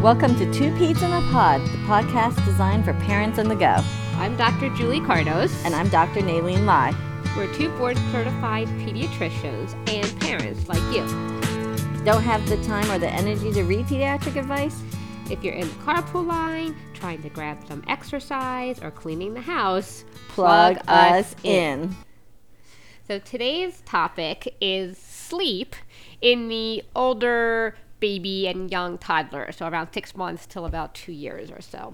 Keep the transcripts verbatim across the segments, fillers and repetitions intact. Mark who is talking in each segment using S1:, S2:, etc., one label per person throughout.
S1: Welcome to Two Peds in a Pod, the podcast designed for parents on the go.
S2: I'm Doctor Julie Cardos.
S1: And I'm Doctor Nalene Lai.
S2: We're two board-certified pediatricians and parents like you.
S1: Don't have the time or the energy to read pediatric advice?
S2: If you're in the carpool line, trying to grab some exercise, or cleaning the house,
S1: plug, plug us in. in.
S2: So today's topic is sleep in the older baby and young toddler, so around six months till about two years or so.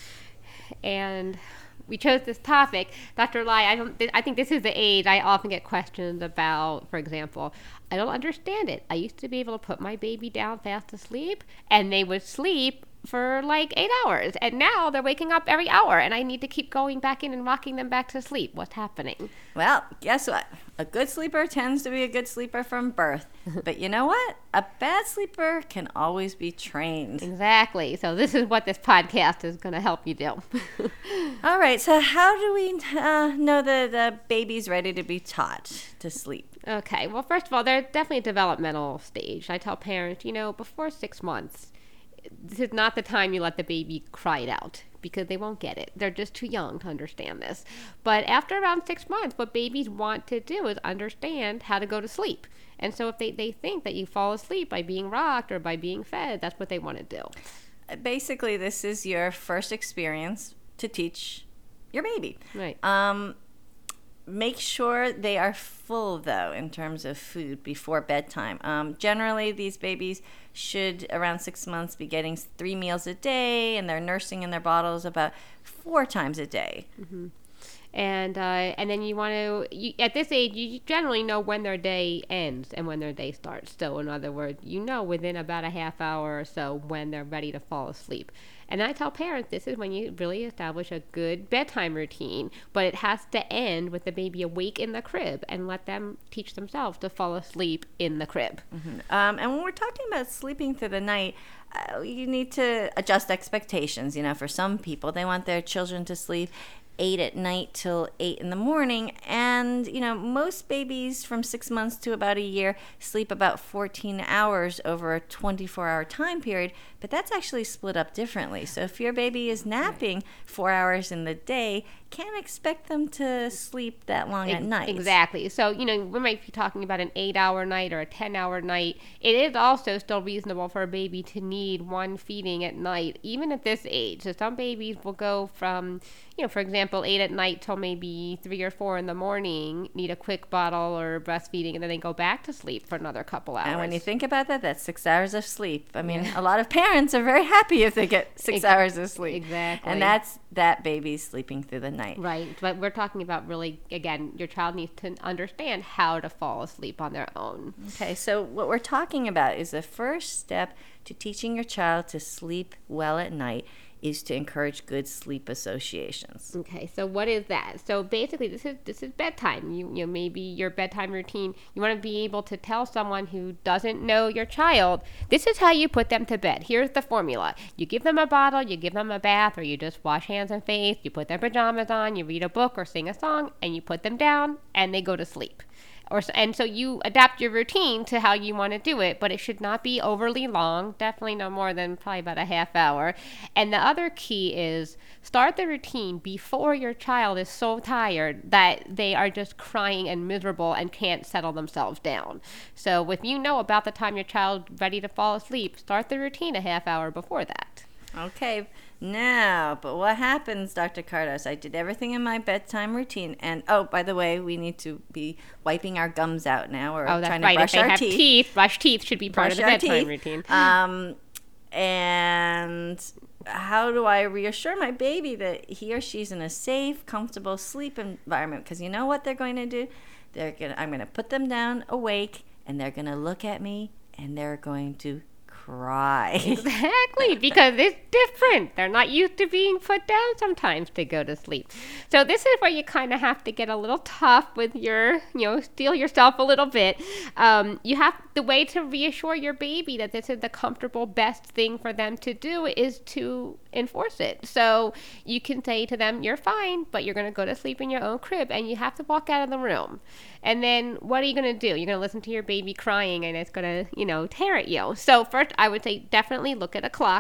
S2: And we chose this topic. Doctor Lai, I don't. I think this is the age I often get questions about. For example, I don't understand it. I used to be able to put my baby down fast asleep, and they would sleep for like eight hours, and now they're waking up every hour, and I need to keep going back in and rocking them back to sleep. What's happening?
S1: Well, guess what? A good sleeper tends to be a good sleeper from birth. But you know what? A bad sleeper can always be trained.
S2: Exactly. So this is what this podcast is going to help you do.
S1: All right. So how do we uh, know that the baby's ready to be taught to sleep?
S2: Okay. Well, first of all, they're definitely a developmental stage. I tell parents, you know, before six months, this is not the time you let the baby cry it out, because they won't get it. They're just too young to understand this. But after around six months, what babies want to do is understand how to go to sleep. And so if they, they think that you fall asleep by being rocked or by being fed, that's what they want to do.
S1: Basically, this is your first experience to teach your baby.
S2: Right.
S1: Um, make sure they are full, though, in terms of food before bedtime. Um, generally, these babies should, around six months, be getting three meals a day, and they're nursing in their bottles about four times a day.
S2: Mm-hmm. And uh, and then you want to, you, at this age, you generally know when their day ends and when their day starts. So in other words, you know within about a half hour or so when they're ready to fall asleep. And I tell parents this is when you really establish a good bedtime routine, but it has to end with the baby awake in the crib and let them teach themselves to fall asleep in the crib.
S1: Mm-hmm. Um, and when we're talking about sleeping through the night, uh, you need to adjust expectations. You know, for some people, they want their children to sleep eight at night till eight in the morning, and you know, most babies from six months to about a year sleep about fourteen hours over a twenty-four hour time period, but that's actually split up differently. So if your baby is napping four hours in the day, can't expect them to sleep that long at night.
S2: Exactly. So, you know, we might be talking about an eight hour night or a ten hour night. It is also still reasonable for a baby to need one feeding at night, even at this age. So some babies will go from, you know, for example, eight at night till maybe three or four in the morning, need a quick bottle or breastfeeding, and then they go back to sleep for another couple hours.
S1: And when you think about that, that's six hours of sleep. I mean, yeah. A lot of parents are very happy if they get six Ex- hours of sleep.
S2: Exactly.
S1: And that's that baby's sleeping through the night.
S2: Right. But we're talking about really, again, your child needs to understand how to fall asleep on their own.
S1: Okay. So what we're talking about is the first step to teaching your child to sleep well at night is to encourage good sleep associations.
S2: Okay, so what is that? So basically, this is this is bedtime. You you know, maybe your bedtime routine. You want to be able to tell someone who doesn't know your child, this is how you put them to bed. Here's the formula. You give them a bottle, you give them a bath, or you just wash hands and face. You put their pajamas on, you read a book or sing a song, and you put them down, and they go to sleep. Or, and so you adapt your routine to how you want to do it, but it should not be overly long, definitely no more than probably about a half hour. And the other key is start the routine before your child is so tired that they are just crying and miserable and can't settle themselves down. So if you know about the time your child is ready to fall asleep, start the routine a half hour before that.
S1: Okay, now, but what happens, Doctor Cardos? I did everything in my bedtime routine, and oh, by the way, we need to be wiping our gums out now. We're
S2: oh, that's
S1: trying
S2: right.
S1: to brush
S2: if they
S1: our
S2: have
S1: teeth.
S2: teeth, brush teeth should be part
S1: brush
S2: of the bedtime
S1: teeth.
S2: routine.
S1: Um, and how do I reassure my baby that he or she's in a safe, comfortable sleep environment? Because you know what they're going to do? They're gonna. I'm going to put them down awake, and they're going to look at me, and they're going to cry.
S2: Exactly, because it's different. They're not used to being put down sometimes to go to sleep. So this is where you kind of have to get a little tough with your, you know, steel yourself a little bit. Um, you have, the way to reassure your baby that this is the comfortable, best thing for them to do is to enforce it. So you can say to them, you're fine, but you're going to go to sleep in your own crib, and you have to walk out of the room. And then what are you going to do? You're going to listen to your baby crying, and it's going to, you know, tear at you. So first, I would say definitely look at a clock.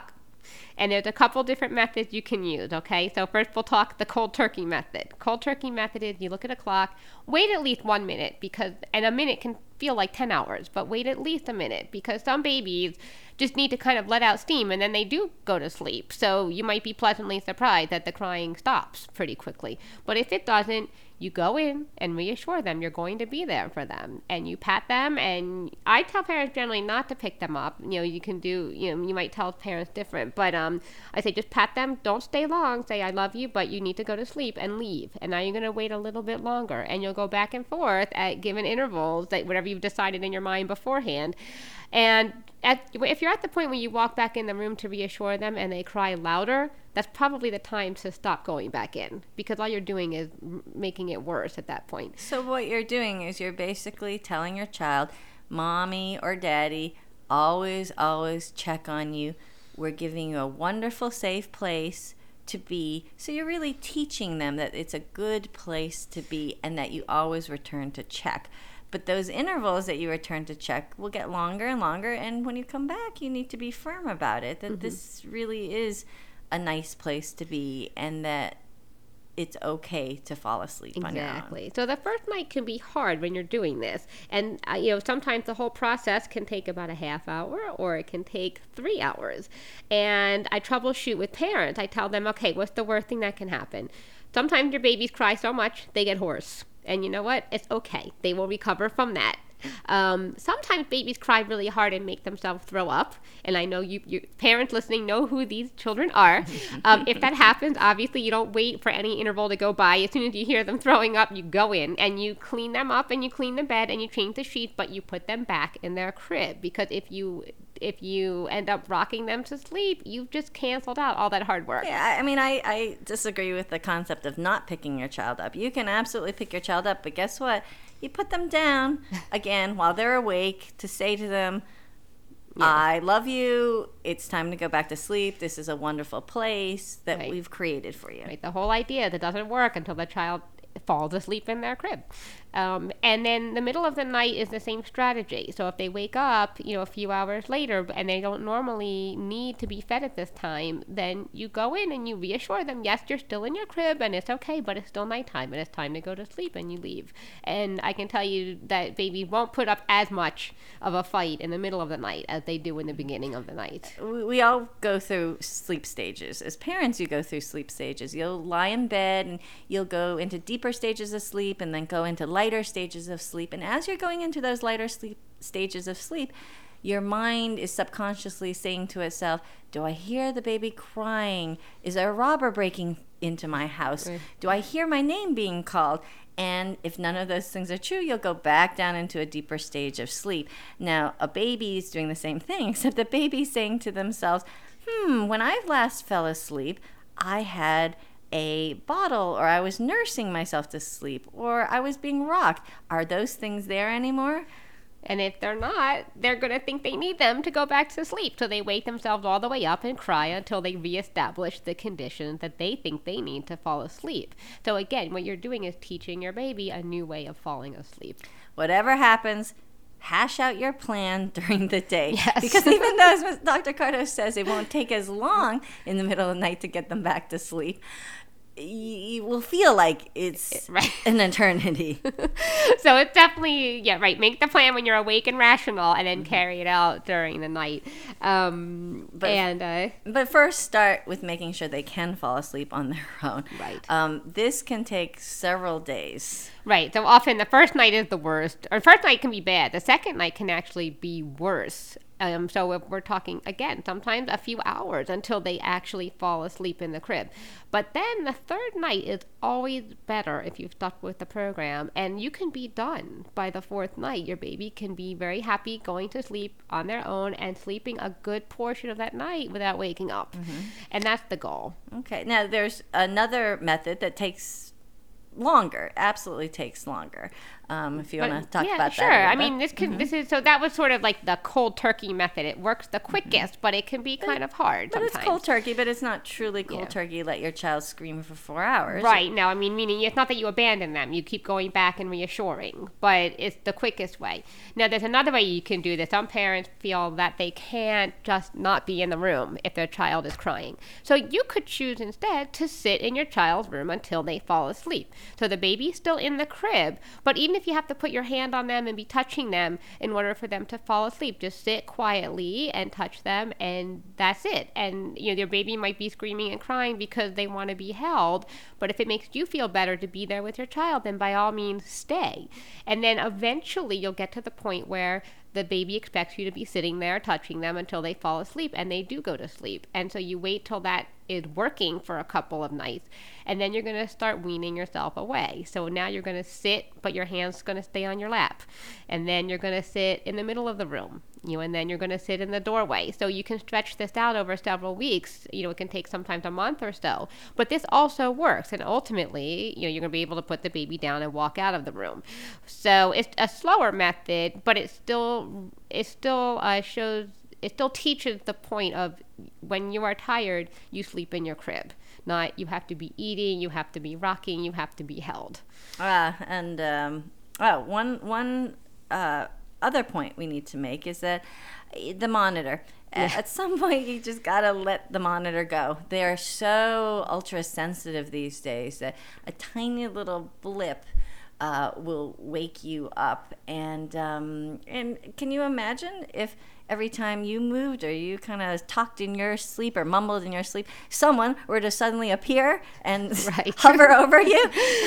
S2: And there's a couple different methods you can use, okay? So first we'll talk the cold turkey method. Cold turkey method is you look at a clock, wait at least one minute because, and a minute can feel like ten hours, but wait at least a minute because some babies just need to kind of let out steam and then they do go to sleep. So you might be pleasantly surprised that the crying stops pretty quickly. But if it doesn't, you go in and reassure them you're going to be there for them. And you pat them, and I tell parents generally not to pick them up. You know, you can do, you know, you might tell parents different, but um, I say just pat them, don't stay long, say I love you, but you need to go to sleep and leave. And now you're going to wait a little bit longer, and you'll go back and forth at given intervals, that whatever you've decided in your mind beforehand. And at, if you're at the point where you walk back in the room to reassure them and they cry louder, that's probably the time to stop going back in because all you're doing is making it worse at that point.
S1: So what you're doing is you're basically telling your child, mommy or daddy, always, always check on you. We're giving you a wonderful, safe place to be. So you're really teaching them that it's a good place to be and that you always return to check. But those intervals that you return to check will get longer and longer. And when you come back, you need to be firm about it, that mm-hmm. this really is a nice place to be and that it's okay to fall asleep on your own.
S2: Exactly. So the first night can be hard when you're doing this. And, uh, you know, sometimes the whole process can take about a half hour or it can take three hours. And I troubleshoot with parents. I tell them, okay, what's the worst thing that can happen? Sometimes your babies cry so much, they get hoarse. And you know what? It's okay. They will recover from that. Um, sometimes babies cry really hard and make themselves throw up. And I know you, you parents listening know who these children are. Um, if that happens, obviously you don't wait for any interval to go by. As soon as you hear them throwing up, you go in and you clean them up and you clean the bed and you change the sheets, but you put them back in their crib. Because if you if you end up rocking them to sleep, you've just canceled out all that hard work.
S1: Yeah, I mean, I, I disagree with the concept of not picking your child up. You can absolutely pick your child up, but guess what? You put them down, again, while they're awake to say to them, yeah. I love you. It's time to go back to sleep. This is a wonderful place that right. we've created for you.
S2: Right. The whole idea that doesn't work until the child falls asleep in their crib. Um, and then the middle of the night is the same strategy. So if they wake up, you know, a few hours later and they don't normally need to be fed at this time, then you go in and you reassure them, yes, you're still in your crib and it's okay, but it's still nighttime and it's time to go to sleep, and you leave. And I can tell you that babies won't put up as much of a fight in the middle of the night as they do in the beginning of the night.
S1: We, we all go through sleep stages. As parents, you go through sleep stages. You'll lie in bed and you'll go into deeper stages of sleep and then go into lighter stages of sleep. And as you're going into those lighter sleep stages of sleep, your mind is subconsciously saying to itself, do I hear the baby crying? Is there a robber breaking into my house? Right. Do I hear my name being called? And if none of those things are true, you'll go back down into a deeper stage of sleep. Now, a baby is doing the same thing, except the baby's saying to themselves, hmm, when I last fell asleep, I had a bottle, or I was nursing myself to sleep, or I was being rocked. Are those things there anymore?
S2: And if they're not, they're going to think they need them to go back to sleep. So they wake themselves all the way up and cry until they reestablish the conditions that they think they need to fall asleep. So again, what you're doing is teaching your baby a new way of falling asleep.
S1: Whatever happens, hash out your plan during the day.
S2: Yes.
S1: Because even though, as Doctor Cardo says, it won't take as long in the middle of the night to get them back to sleep, you will feel like it's
S2: right.
S1: an eternity.
S2: So it's definitely, yeah, right. Make the plan when you're awake and rational, and then mm-hmm. carry it out during the night. Um,
S1: but,
S2: and uh,
S1: but first, start with making sure they can fall asleep on their own.
S2: Right.
S1: Um, this can take several days.
S2: Right. So often the first night is the worst, or first night can be bad. The second night can actually be worse. Um, so if we're talking, again, sometimes a few hours until they actually fall asleep in the crib. But then the third night is always better if you've stuck with the program, and you can be done by the fourth night. Your baby can be very happy going to sleep on their own and sleeping a good portion of that night without waking up. Mm-hmm. And that's the goal.
S1: Okay. Now, there's another method that takes longer, absolutely takes longer. Um, if you
S2: But,
S1: want to talk
S2: yeah,
S1: about
S2: sure.
S1: that. Sure.
S2: I mean, this can, mm-hmm. this is, so that was sort of like the cold turkey method. It works the quickest, mm-hmm. but it can be kind but, of hard
S1: but
S2: sometimes.
S1: But it's cold turkey, but it's not truly cold yeah. turkey. Let your child scream for four hours.
S2: Right. No, I mean, meaning it's not that you abandon them. You keep going back and reassuring, but it's the quickest way. Now, there's another way you can do this. Some parents feel that they can't just not be in the room if their child is crying. So you could choose instead to sit in your child's room until they fall asleep. So the baby's still in the crib, but even if you have to put your hand on them and be touching them in order for them to fall asleep, just sit quietly and touch them, and that's it. And you know, your baby might be screaming and crying because they want to be held, but if it makes you feel better to be there with your child, then by all means stay. And then eventually you'll get to the point where the baby expects you to be sitting there touching them until they fall asleep, and they do go to sleep. And so you wait till that is working for a couple of nights, and then you're going to start weaning yourself away. So now you're going to sit, but your hand's going to stay on your lap. And then you're going to sit in the middle of the room, you know, and then you're going to sit in the doorway. So you can stretch this out over several weeks. You know, it can take sometimes a month or so. But this also works, and ultimately, you know, you're going to be able to put the baby down and walk out of the room. So it's a slower method, but it still it still uh, shows it still teaches the point of when you are tired, you sleep in your crib. Not you have to be eating, you have to be rocking, you have to be held.
S1: Uh, and um, oh, one one uh, other point we need to make is that the monitor. Yeah. At some point, you just gotta let the monitor go. They are so ultra sensitive these days that a tiny little blip uh, will wake you up. And um, and can you imagine if every time you moved or you kind of talked in your sleep or mumbled in your sleep, someone were to suddenly appear and right. hover over you?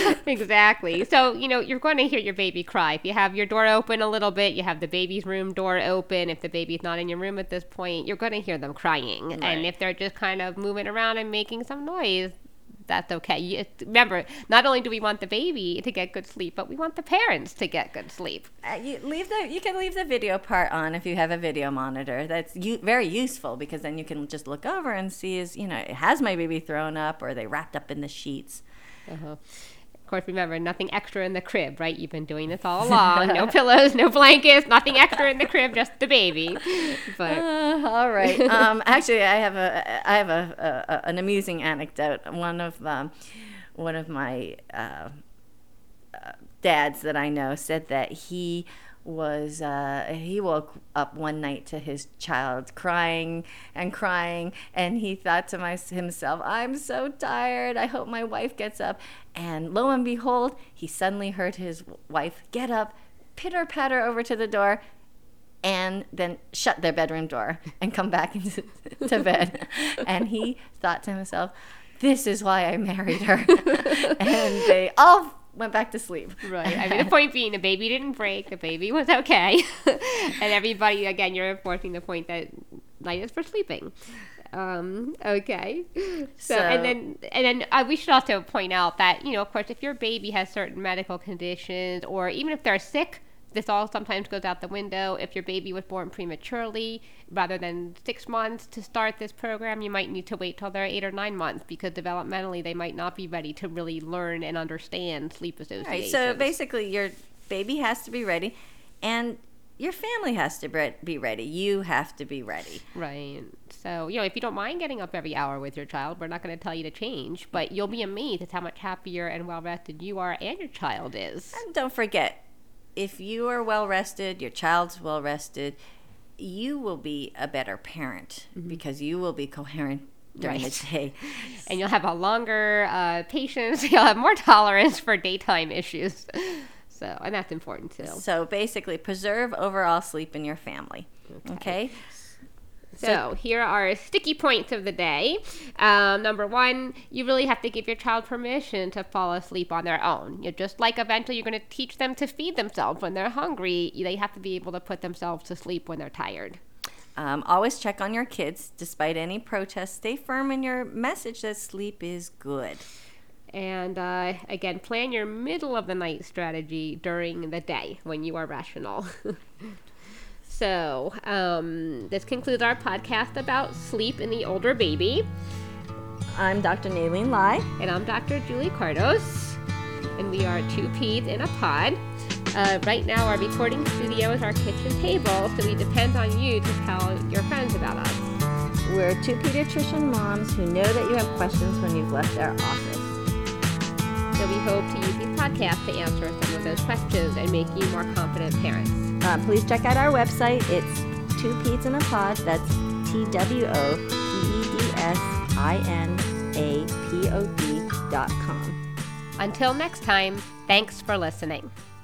S2: Exactly. So, you know, you're going to hear your baby cry. If you have your door open a little bit, you have the baby's room door open. If the baby's not in your room at this point, you're going to hear them crying. Right. And if they're just kind of moving around and making some noise, that's okay. You, remember, not only do we want the baby to get good sleep, but we want the parents to get good sleep.
S1: Uh, you leave the you can leave the video part on if you have a video monitor. That's u- very useful because then you can just look over and see is you know has my baby thrown up or are they wrapped up in the sheets.
S2: Uh-huh. Of course, remember, nothing extra in the crib, right? You've been doing this all along. No pillows, no blankets, nothing extra in the crib, just the baby. But
S1: uh, all right. Um, actually, I have a I have a, a an amusing anecdote. One of um, one of my uh, uh, dads that I know said that he was uh, he woke up one night to his child crying and crying, and he thought to my, himself, I'm so tired, I hope my wife gets up. And lo and behold, he suddenly heard his wife get up, pitter patter over to the door, and then shut their bedroom door and come back into to bed. And he thought to himself, this is why I married her. And they all went back to sleep.
S2: Right. I mean, the point being, the baby didn't break. The baby was okay. And everybody, again, you're enforcing the point that night is for sleeping. Um, okay. So, so, and then, and then uh, we should also point out that, you know, of course, if your baby has certain medical conditions, or even if they're sick, this all sometimes goes out the window. If your baby was born prematurely, rather than six months to start this program, you might need to wait till they're eight or nine months because developmentally they might not be ready to really learn and understand sleep associations.
S1: Right, so basically your baby has to be ready and your family has to be ready. You have to be ready.
S2: Right. So, you know, if you don't mind getting up every hour with your child, we're not going to tell you to change, but you'll be amazed at how much happier and well-rested you are and your child is.
S1: And don't forget, if you are well-rested, your child's well-rested, you will be a better parent mm-hmm. because you will be coherent during right. the day.
S2: And you'll have a longer uh, patience. You'll have more tolerance for daytime issues. So, and that's important too.
S1: So basically, preserve overall sleep in your family. Okay? okay?
S2: So, so here are sticky points of the day. Um, number one, you really have to give your child permission to fall asleep on their own. You know, just like eventually you're going to teach them to feed themselves when they're hungry, they have to be able to put themselves to sleep when they're tired.
S1: Um, always check on your kids. Despite any protests, stay firm in your message that sleep is good.
S2: And uh, again, plan your middle of the night strategy during the day when you are rational. So, um, this concludes our podcast about sleep in the older baby.
S1: I'm Doctor Nalene Lai.
S2: And I'm Doctor Julie Cardos. And we are two peas in a pod. Uh, right now, our recording studio is our kitchen table, so we depend on you to tell your friends about us.
S1: We're two pediatrician moms who know that you have questions when you've left our office.
S2: So we hope to use these podcasts to answer some of those questions and make you more confident parents.
S1: Uh, please check out our website. It's Two Peds in a Pod. That's T W O P E D S I N A P O D dot com.
S2: Until next time, thanks for listening.